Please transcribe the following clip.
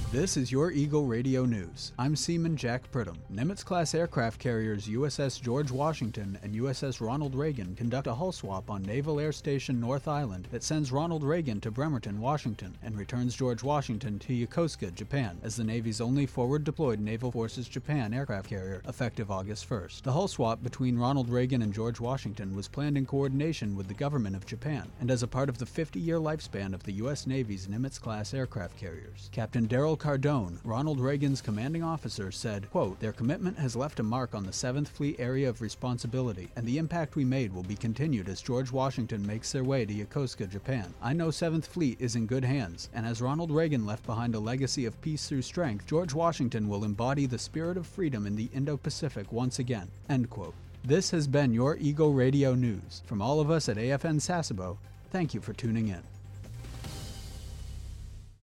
This is your Eagle Radio News. I'm Seaman Jack Pridham. Nimitz-class aircraft carriers USS George Washington and USS Ronald Reagan conduct a hull swap on Naval Air Station North Island that sends Ronald Reagan to Bremerton, Washington, and returns George Washington to Yokosuka, Japan, as the Navy's only forward-deployed Naval Forces Japan aircraft carrier, effective August 1st. The hull swap between Ronald Reagan and George Washington was planned in coordination with the government of Japan, and as a part of the 50-year lifespan of the U.S. Navy's Nimitz-class aircraft carriers. Captain Darrell Cardone, Ronald Reagan's commanding officer, said, quote, "Their commitment has left a mark on the 7th Fleet area of responsibility, and the impact we made will be continued as George Washington makes their way to Yokosuka, Japan. I know 7th Fleet is in good hands, and as Ronald Reagan left behind a legacy of peace through strength, George Washington will embody the spirit of freedom in the Indo-Pacific once again." End quote. This has been your Eagle Radio News. From all of us at AFN Sasebo, thank you for tuning in.